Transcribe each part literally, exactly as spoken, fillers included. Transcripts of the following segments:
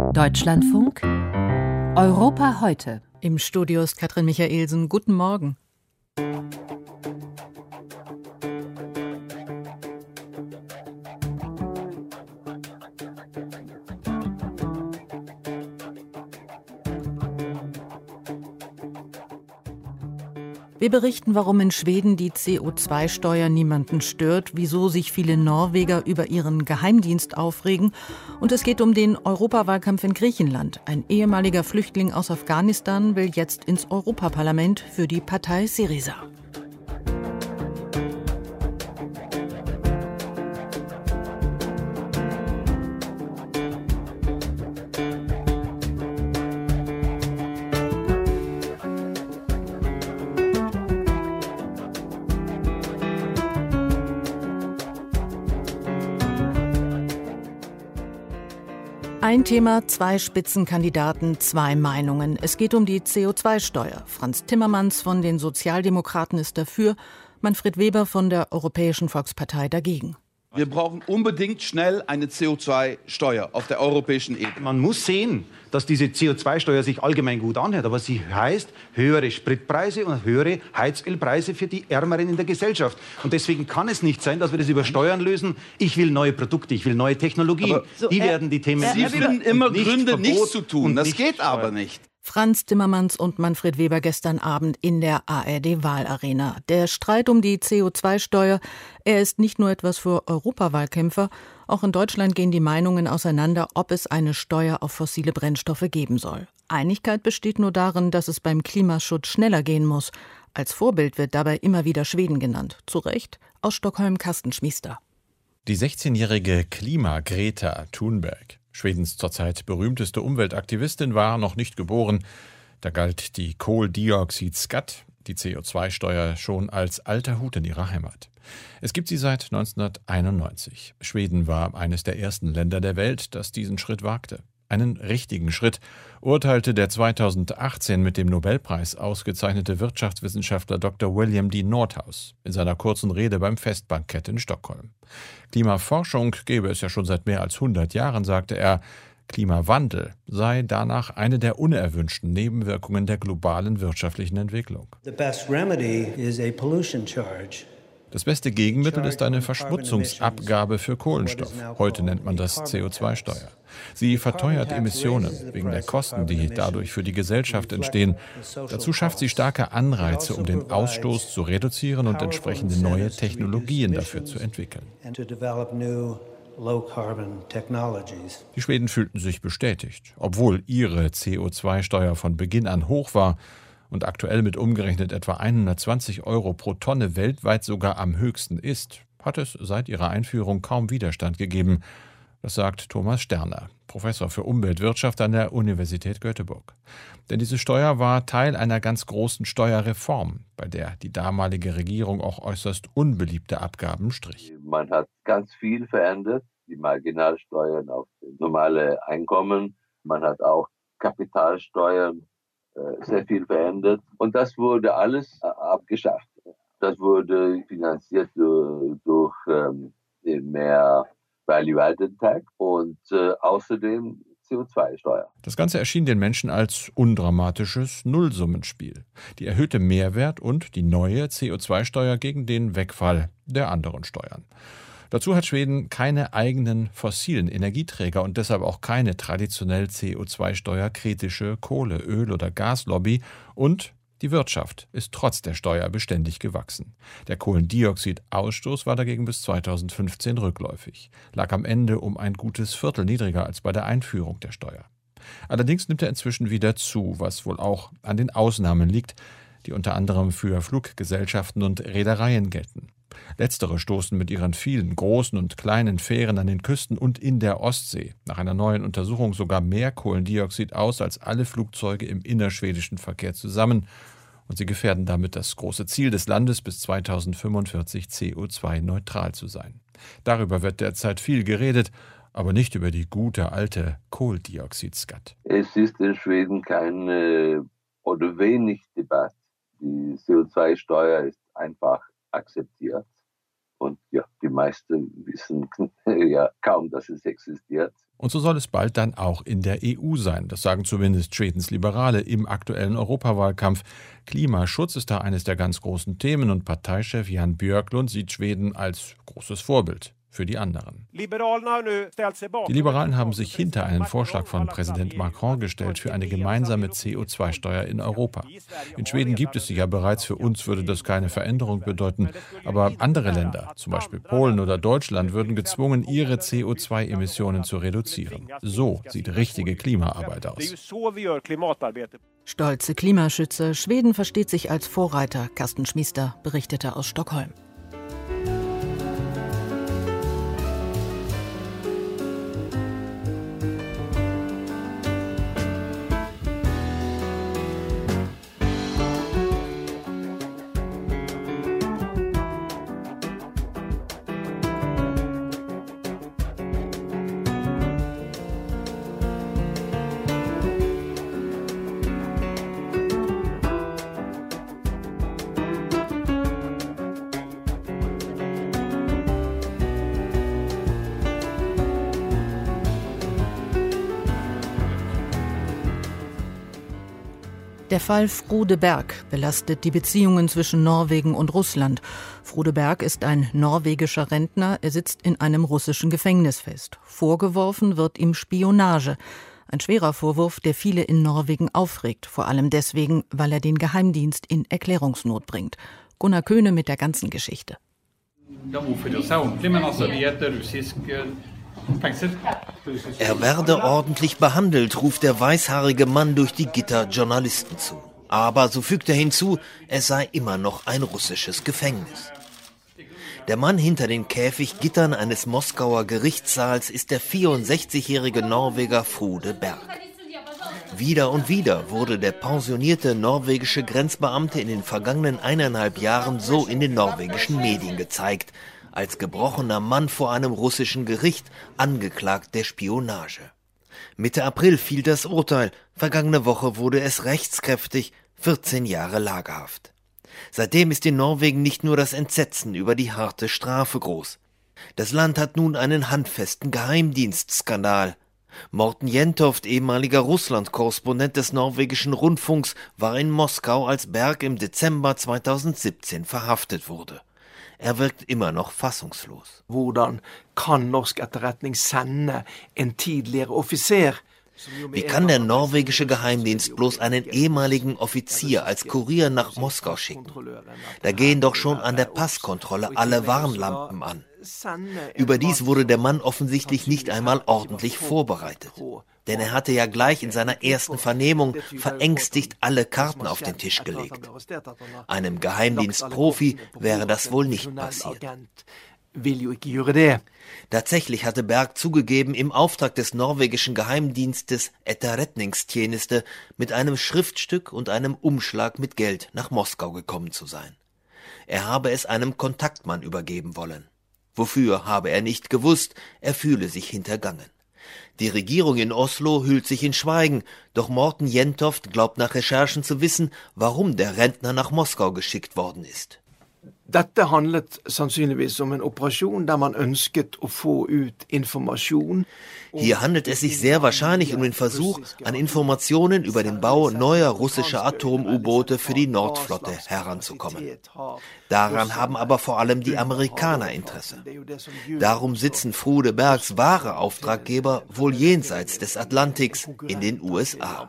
Deutschlandfunk Europa heute. Im Studio ist Katrin Michaelsen. Guten Morgen. Wir berichten, warum in Schweden die C O zwei Steuer niemanden stört, wieso sich viele Norweger über ihren Geheimdienst aufregen. Und es geht um den Europawahlkampf in Griechenland. Ein ehemaliger Flüchtling aus Afghanistan will jetzt ins Europaparlament für die Partei Syriza. Ein Thema, zwei Spitzenkandidaten, zwei Meinungen. Es geht um die C O zwei Steuer. Franz Timmermans von den Sozialdemokraten ist dafür, Manfred Weber von der Europäischen Volkspartei dagegen. Wir brauchen unbedingt schnell eine C O zwei Steuer auf der europäischen Ebene. Man muss sehen, dass diese C O zwei Steuer sich allgemein gut anhört, aber sie heißt höhere Spritpreise und höhere Heizölpreise für die Ärmeren in der Gesellschaft. Und deswegen kann es nicht sein, dass wir das über Steuern lösen. Ich will neue Produkte, ich will neue Technologien. Aber so, die äh, werden die Themen... Sie finden immer Gründe, nichts zu tun. Das geht aber nicht. Franz Timmermans und Manfred Weber gestern Abend in der A R D-Wahlarena. Der Streit um die C O zwei Steuer, er ist nicht nur etwas für Europawahlkämpfer. Auch in Deutschland gehen die Meinungen auseinander, ob es eine Steuer auf fossile Brennstoffe geben soll. Einigkeit besteht nur darin, dass es beim Klimaschutz schneller gehen muss. Als Vorbild wird dabei immer wieder Schweden genannt. Zu Recht, aus Stockholm Carsten Schmiester. Die sechzehnjährige Klima-Greta Thunberg, Schwedens zurzeit berühmteste Umweltaktivistin, war noch nicht geboren. Da galt die Kohlendioxid-Skatt, die C O zwei Steuer, schon als alter Hut in ihrer Heimat. Es gibt sie seit neunzehnhunderteinundneunzig. Schweden war eines der ersten Länder der Welt, das diesen Schritt wagte. Einen richtigen Schritt, urteilte der zweitausendachtzehn mit dem Nobelpreis ausgezeichnete Wirtschaftswissenschaftler Doktor William D. Nordhaus in seiner kurzen Rede beim Festbankett in Stockholm. Klimaforschung gäbe es ja schon seit mehr als hundert Jahren, sagte er. Klimawandel sei danach eine der unerwünschten Nebenwirkungen der globalen wirtschaftlichen Entwicklung. The best remedy is a pollution charge. Das beste Gegenmittel ist eine Verschmutzungsabgabe für Kohlenstoff. Heute nennt man das C O zwei Steuer. Sie verteuert Emissionen wegen der Kosten, die dadurch für die Gesellschaft entstehen. Dazu schafft sie starke Anreize, um den Ausstoß zu reduzieren und entsprechende neue Technologien dafür zu entwickeln. Die Schweden fühlten sich bestätigt, obwohl ihre C O zwei Steuer von Beginn an hoch war und aktuell mit umgerechnet etwa hundertzwanzig Euro pro Tonne weltweit sogar am höchsten ist, hat es seit ihrer Einführung kaum Widerstand gegeben. Das sagt Thomas Sterner, Professor für Umweltwirtschaft an der Universität Göteborg. Denn diese Steuer war Teil einer ganz großen Steuerreform, bei der die damalige Regierung auch äußerst unbeliebte Abgaben strich. Man hat ganz viel verändert, die Marginalsteuern auf normale Einkommen. Man hat auch Kapitalsteuern sehr viel verändert. Und das wurde alles abgeschafft. Das wurde finanziert durch, durch ähm, mehr Value-Added Tax und äh, außerdem C O zwei Steuer. Das Ganze erschien den Menschen als undramatisches Nullsummenspiel. Die erhöhte Mehrwert und die neue C O zwei Steuer gegen den Wegfall der anderen Steuern. Dazu hat Schweden keine eigenen fossilen Energieträger und deshalb auch keine traditionell C O zwei Steuer-kritische Kohle-, Öl- oder Gaslobby. Und die Wirtschaft ist trotz der Steuer beständig gewachsen. Der Kohlendioxidausstoß war dagegen bis zweitausendfünfzehn rückläufig, lag am Ende um ein gutes Viertel niedriger als bei der Einführung der Steuer. Allerdings nimmt er inzwischen wieder zu, was wohl auch an den Ausnahmen liegt, die unter anderem für Fluggesellschaften und Reedereien gelten. Letztere stoßen mit ihren vielen großen und kleinen Fähren an den Küsten und in der Ostsee nach einer neuen Untersuchung sogar mehr Kohlendioxid aus als alle Flugzeuge im innerschwedischen Verkehr zusammen. Und sie gefährden damit das große Ziel des Landes, bis zweitausendfünfundvierzig C O zwei neutral zu sein. Darüber wird derzeit viel geredet, aber nicht über die gute alte Kohlendioxid-Skatt. Es ist in Schweden keine oder wenig Debatte. Die C O zwei Steuer ist einfach akzeptiert. Und ja, die meisten wissen ja kaum, dass es existiert. Und so soll es bald dann auch in der E U sein. Das sagen zumindest Schwedens Liberale im aktuellen Europawahlkampf. Klimaschutz ist da eines der ganz großen Themen und Parteichef Jan Björklund sieht Schweden als großes Vorbild für die anderen. Die Liberalen haben sich hinter einen Vorschlag von Präsident Macron gestellt für eine gemeinsame C O zwei Steuer in Europa. In Schweden gibt es sie ja bereits, für uns würde das keine Veränderung bedeuten. Aber andere Länder, zum Beispiel Polen oder Deutschland, würden gezwungen, ihre C O zwei Emissionen zu reduzieren. So sieht richtige Klimaarbeit aus. Stolze Klimaschützer, Schweden versteht sich als Vorreiter. Carsten Schmiester berichtete aus Stockholm. Der Fall Frode Berg belastet die Beziehungen zwischen Norwegen und Russland. Frode Berg ist ein norwegischer Rentner. Er sitzt in einem russischen Gefängnis fest. Vorgeworfen wird ihm Spionage. Ein schwerer Vorwurf, der viele in Norwegen aufregt. Vor allem deswegen, weil er den Geheimdienst in Erklärungsnot bringt. Gunnar Köhne mit der ganzen Geschichte. Er werde ordentlich behandelt, ruft der weißhaarige Mann durch die Gitter Journalisten zu. Aber, so fügt er hinzu, es sei immer noch ein russisches Gefängnis. Der Mann hinter den Käfiggittern eines Moskauer Gerichtssaals ist der vierundsechzigjährige Norweger Frode Berg. Wieder und wieder wurde der pensionierte norwegische Grenzbeamte in den vergangenen eineinhalb Jahren so in den norwegischen Medien gezeigt, als gebrochener Mann vor einem russischen Gericht, angeklagt der Spionage. Mitte April fiel das Urteil, vergangene Woche wurde es rechtskräftig, vierzehn Jahre Lagerhaft. Seitdem ist in Norwegen nicht nur das Entsetzen über die harte Strafe groß. Das Land hat nun einen handfesten Geheimdienstskandal. Morten Jentoft, ehemaliger Russland-Korrespondent des norwegischen Rundfunks, war in Moskau, als Berg im Dezember zweitausendsiebzehn verhaftet wurde. Er wirkt immer noch fassungslos. Hvordan kan norsk etterretning sende en tidligere offiser? Wie kann der norwegische Geheimdienst bloß einen ehemaligen Offizier als Kurier nach Moskau schicken? Da gehen doch schon an der Passkontrolle alle Warnlampen an. Überdies wurde der Mann offensichtlich nicht einmal ordentlich vorbereitet. Denn er hatte ja gleich in seiner ersten Vernehmung verängstigt alle Karten auf den Tisch gelegt. Einem Geheimdienstprofi wäre das wohl nicht passiert. Tatsächlich hatte Berg zugegeben, im Auftrag des norwegischen Geheimdienstes Etterretningstjeneste mit einem Schriftstück und einem Umschlag mit Geld nach Moskau gekommen zu sein. Er habe es einem Kontaktmann übergeben wollen. Wofür, habe er nicht gewusst, er fühle sich hintergangen. Die Regierung in Oslo hüllt sich in Schweigen, doch Morten Jentoft glaubt nach Recherchen zu wissen, warum der Rentner nach Moskau geschickt worden ist. Dette handlet sannsynligvis om en operasjon der man ønsket å få ut informasjon. Hier handelt es sich sehr wahrscheinlich um den Versuch, an Informationen über den Bau neuer russischer Atom-U-Boote für die Nordflotte heranzukommen. Daran haben aber vor allem die Amerikaner Interesse. Darum sitzen Frode Bergs wahre Auftraggeber wohl jenseits des Atlantiks in den U S A.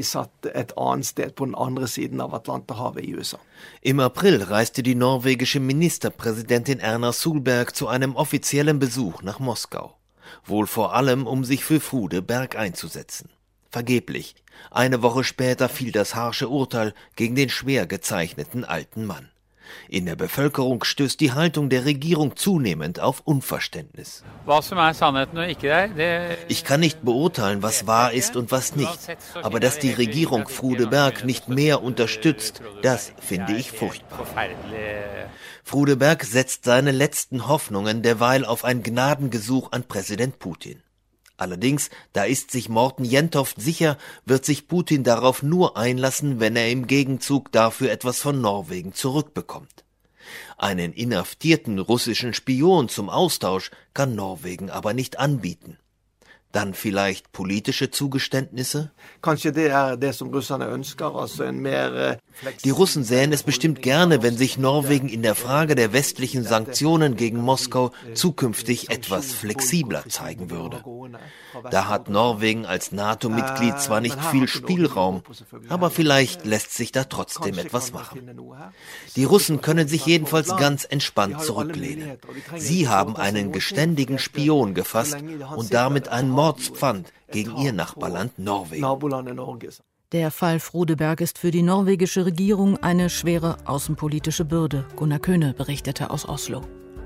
Im April reiste die norwegische Ministerpräsidentin Erna Solberg zu einem offiziellen Besuch nach Moskau. Wohl vor allem, um sich für Frode Berg einzusetzen. Vergeblich. Eine Woche später fiel das harsche Urteil gegen den schwer gezeichneten alten Mann. In der Bevölkerung stößt die Haltung der Regierung zunehmend auf Unverständnis. Ich kann nicht beurteilen, was wahr ist und was nicht. Aber dass die Regierung Frode Berg nicht mehr unterstützt, das finde ich furchtbar. Frode Berg setzt seine letzten Hoffnungen derweil auf ein Gnadengesuch an Präsident Putin. Allerdings, da ist sich Morten Jentoft sicher, wird sich Putin darauf nur einlassen, wenn er im Gegenzug dafür etwas von Norwegen zurückbekommt. Einen inhaftierten russischen Spion zum Austausch kann Norwegen aber nicht anbieten. Dann vielleicht politische Zugeständnisse? Die Russen sähen es bestimmt gerne, wenn sich Norwegen in der Frage der westlichen Sanktionen gegen Moskau zukünftig etwas flexibler zeigen würde. Da hat Norwegen als NATO-Mitglied zwar nicht viel Spielraum, aber vielleicht lässt sich da trotzdem etwas machen. Die Russen können sich jedenfalls ganz entspannt zurücklehnen. Sie haben einen geständigen Spion gefasst und damit ein Mordspfand gegen ihr Nachbarland Norwegen. Der Fall Frodeberg ist für die norwegische Regierung eine schwere außenpolitische Bürde. Gunnar Köhne berichtete aus Oslo.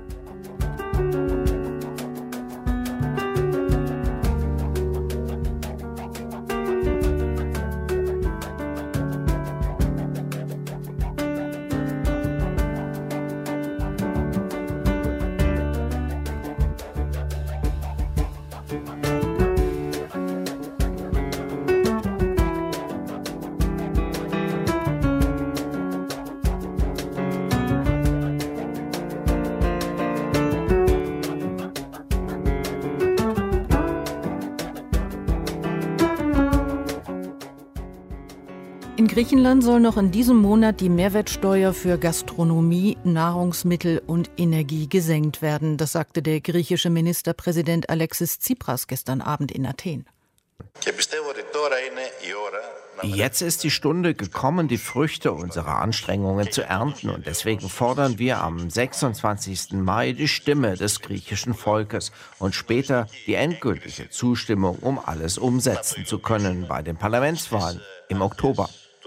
In Griechenland soll noch in diesem Monat die Mehrwertsteuer für Gastronomie, Nahrungsmittel und Energie gesenkt werden. Das sagte der griechische Ministerpräsident Alexis Tsipras gestern Abend in Athen. Jetzt ist die Stunde gekommen, die Früchte unserer Anstrengungen zu ernten. Und deswegen fordern wir am sechsundzwanzigsten Mai die Stimme des griechischen Volkes und später die endgültige Zustimmung, um alles umsetzen zu können bei den Parlamentswahlen im Oktober.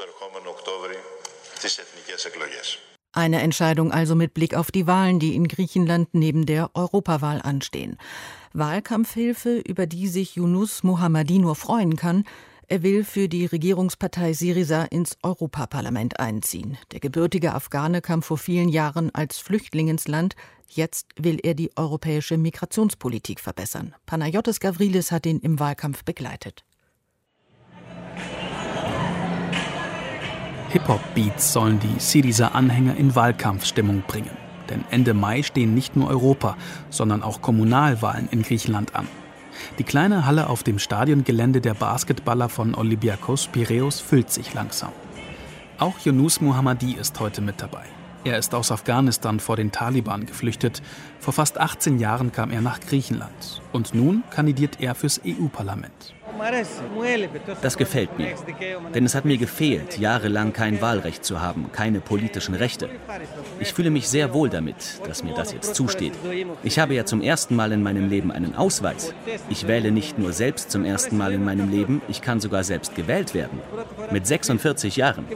Eine Entscheidung also mit Blick auf die Wahlen, die in Griechenland neben der Europawahl anstehen. Wahlkampfhilfe, über die sich Yunus Mohammadi nur freuen kann. Er will für die Regierungspartei Syriza ins Europaparlament einziehen. Der gebürtige Afghane kam vor vielen Jahren als Flüchtling ins Land. Jetzt will er die europäische Migrationspolitik verbessern. Panagiotis Gavrilis hat ihn im Wahlkampf begleitet. Hip-Hop-Beats sollen die Syriza-Anhänger in Wahlkampfstimmung bringen. Denn Ende Mai stehen nicht nur Europa, sondern auch Kommunalwahlen in Griechenland an. Die kleine Halle auf dem Stadiongelände der Basketballer von Olympiakos Piräus füllt sich langsam. Auch Yunus Mohammadi ist heute mit dabei. Er ist aus Afghanistan vor den Taliban geflüchtet. Vor fast achtzehn Jahren kam er nach Griechenland. Und nun kandidiert er fürs E U-Parlament. Das gefällt mir, denn es hat mir gefehlt, jahrelang kein Wahlrecht zu haben, keine politischen Rechte. Ich fühle mich sehr wohl damit, dass mir das jetzt zusteht. Ich habe ja zum ersten Mal in meinem Leben einen Ausweis. Ich wähle nicht nur selbst zum ersten Mal in meinem Leben, ich kann sogar selbst gewählt werden. Mit sechsundvierzig Jahren.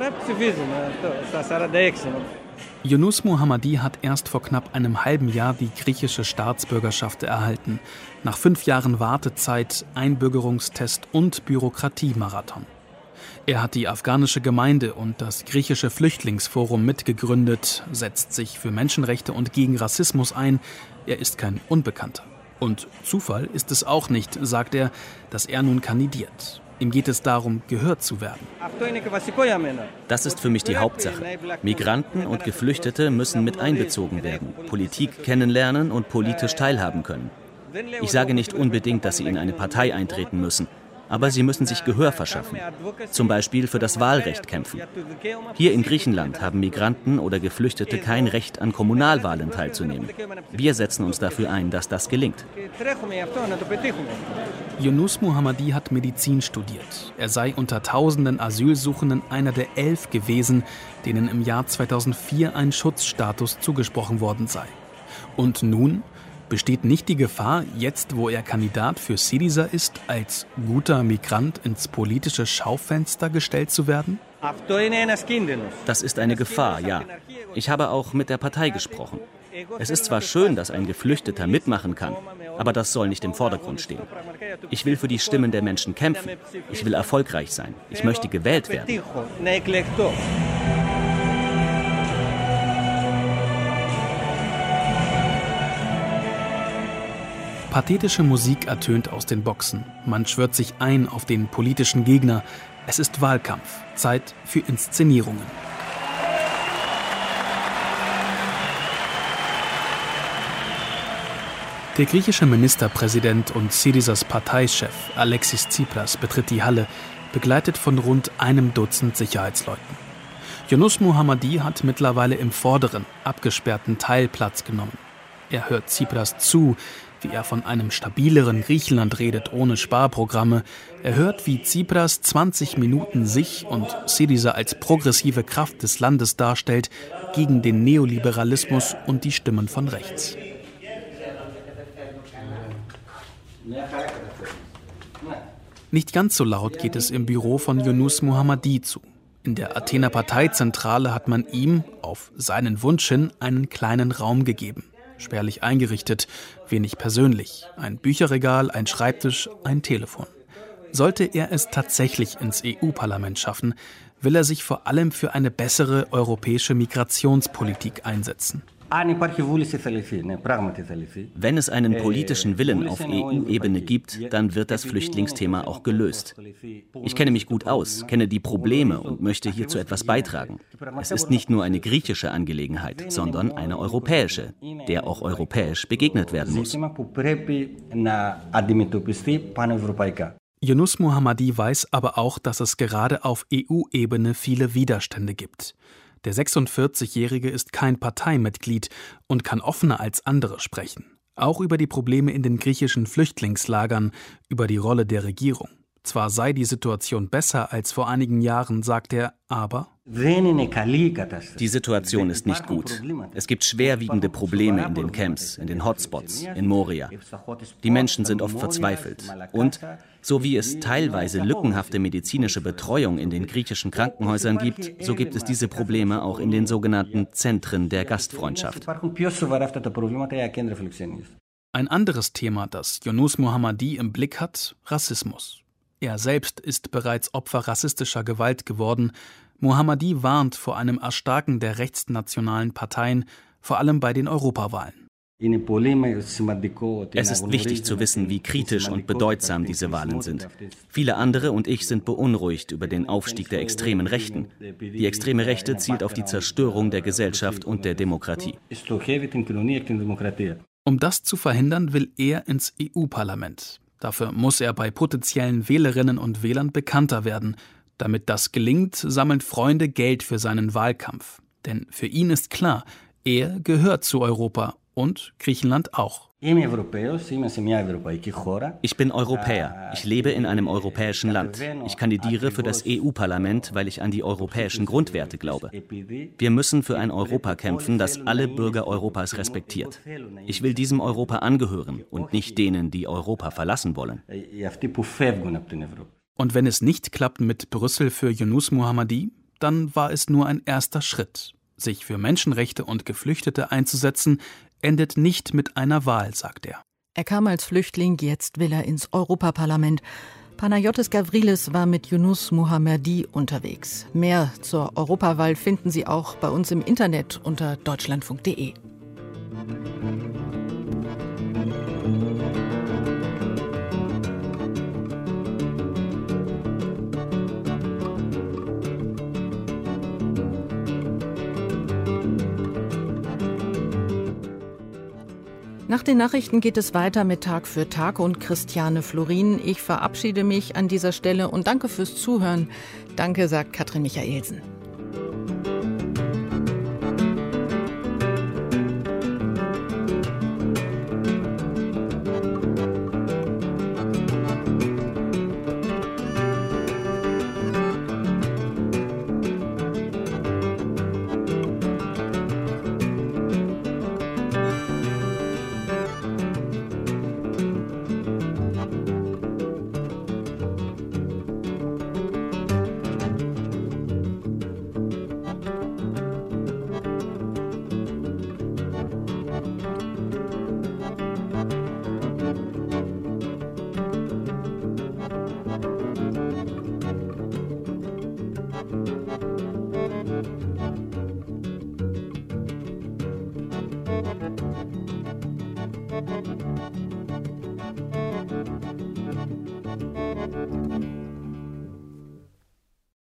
Yunus Mohammadi hat erst vor knapp einem halben Jahr die griechische Staatsbürgerschaft erhalten. Nach fünf Jahren Wartezeit, Einbürgerungstest und Bürokratiemarathon. Er hat die afghanische Gemeinde und das griechische Flüchtlingsforum mitgegründet, setzt sich für Menschenrechte und gegen Rassismus ein. Er ist kein Unbekannter. Und Zufall ist es auch nicht, sagt er, dass er nun kandidiert. Ihm geht es darum, gehört zu werden. Das ist für mich die Hauptsache. Migranten und Geflüchtete müssen mit einbezogen werden, Politik kennenlernen und politisch teilhaben können. Ich sage nicht unbedingt, dass sie in eine Partei eintreten müssen, aber sie müssen sich Gehör verschaffen, zum Beispiel für das Wahlrecht kämpfen. Hier in Griechenland haben Migranten oder Geflüchtete kein Recht, an Kommunalwahlen teilzunehmen. Wir setzen uns dafür ein, dass das gelingt. Yunus Mohammadi hat Medizin studiert. Er sei unter tausenden Asylsuchenden einer der elf gewesen, denen im Jahr zweitausendvier ein Schutzstatus zugesprochen worden sei. Und nun besteht nicht die Gefahr, jetzt wo er Kandidat für Syriza ist, als guter Migrant ins politische Schaufenster gestellt zu werden? Das ist eine Gefahr, ja. Ich habe auch mit der Partei gesprochen. Es ist zwar schön, dass ein Geflüchteter mitmachen kann, aber das soll nicht im Vordergrund stehen. Ich will für die Stimmen der Menschen kämpfen. Ich will erfolgreich sein. Ich möchte gewählt werden. Pathetische Musik ertönt aus den Boxen. Man schwört sich ein auf den politischen Gegner. Es ist Wahlkampf. Zeit für Inszenierungen. Der griechische Ministerpräsident und Syrizas Parteichef Alexis Tsipras betritt die Halle, begleitet von rund einem Dutzend Sicherheitsleuten. Yunus Mohammadi hat mittlerweile im vorderen, abgesperrten Teil Platz genommen. Er hört Tsipras zu, wie er von einem stabileren Griechenland redet, ohne Sparprogramme. Er hört, wie Tsipras zwanzig Minuten sich und Syriza als progressive Kraft des Landes darstellt, gegen den Neoliberalismus und die Stimmen von rechts. Nicht ganz so laut geht es im Büro von Yunus Mohammadi zu. In der Athener Parteizentrale hat man ihm, auf seinen Wunsch hin, einen kleinen Raum gegeben. Spärlich eingerichtet, wenig persönlich. Ein Bücherregal, ein Schreibtisch, ein Telefon. Sollte er es tatsächlich ins E U-Parlament schaffen, will er sich vor allem für eine bessere europäische Migrationspolitik einsetzen. Wenn es einen politischen Willen auf E U-Ebene gibt, dann wird das Flüchtlingsthema auch gelöst. Ich kenne mich gut aus, kenne die Probleme und möchte hierzu etwas beitragen. Es ist nicht nur eine griechische Angelegenheit, sondern eine europäische, der auch europäisch begegnet werden muss. Yunus Mohammadi weiß aber auch, dass es gerade auf E U-Ebene viele Widerstände gibt. Der sechsundvierzigjährige ist kein Parteimitglied und kann offener als andere sprechen. Auch über die Probleme in den griechischen Flüchtlingslagern, über die Rolle der Regierung. Zwar sei die Situation besser als vor einigen Jahren, sagt er, aber die Situation ist nicht gut. Es gibt schwerwiegende Probleme in den Camps, in den Hotspots, in Moria. Die Menschen sind oft verzweifelt. Und so wie es teilweise lückenhafte medizinische Betreuung in den griechischen Krankenhäusern gibt, so gibt es diese Probleme auch in den sogenannten Zentren der Gastfreundschaft. Ein anderes Thema, das Yunus Mohammadi im Blick hat, Rassismus. Er selbst ist bereits Opfer rassistischer Gewalt geworden. Mohammadi warnt vor einem Erstarken der rechtsnationalen Parteien, vor allem bei den Europawahlen. Es ist wichtig zu wissen, wie kritisch und bedeutsam diese Wahlen sind. Viele andere und ich sind beunruhigt über den Aufstieg der extremen Rechten. Die extreme Rechte zielt auf die Zerstörung der Gesellschaft und der Demokratie. Um das zu verhindern, will er ins E U-Parlament. Dafür muss er bei potenziellen Wählerinnen und Wählern bekannter werden. Damit das gelingt, sammeln Freunde Geld für seinen Wahlkampf. Denn für ihn ist klar, er gehört zu Europa und Griechenland auch. Ich bin Europäer. Ich lebe in einem europäischen Land. Ich kandidiere für das E U-Parlament, weil ich an die europäischen Grundwerte glaube. Wir müssen für ein Europa kämpfen, das alle Bürger Europas respektiert. Ich will diesem Europa angehören und nicht denen, die Europa verlassen wollen. Und wenn es nicht klappt mit Brüssel für Yunus Mohammadi, dann war es nur ein erster Schritt. Sich für Menschenrechte und Geflüchtete einzusetzen, endet nicht mit einer Wahl, sagt er. Er kam als Flüchtling, jetzt will er ins Europaparlament. Panagiotis Gavrilis war mit Yunus Mohammadi unterwegs. Mehr zur Europawahl finden Sie auch bei uns im Internet unter deutschlandfunk punkt de. Nach den Nachrichten geht es weiter mit Tag für Tag und Christiane Florin. Ich verabschiede mich an dieser Stelle und danke fürs Zuhören. Danke, sagt Katrin Michaelsen.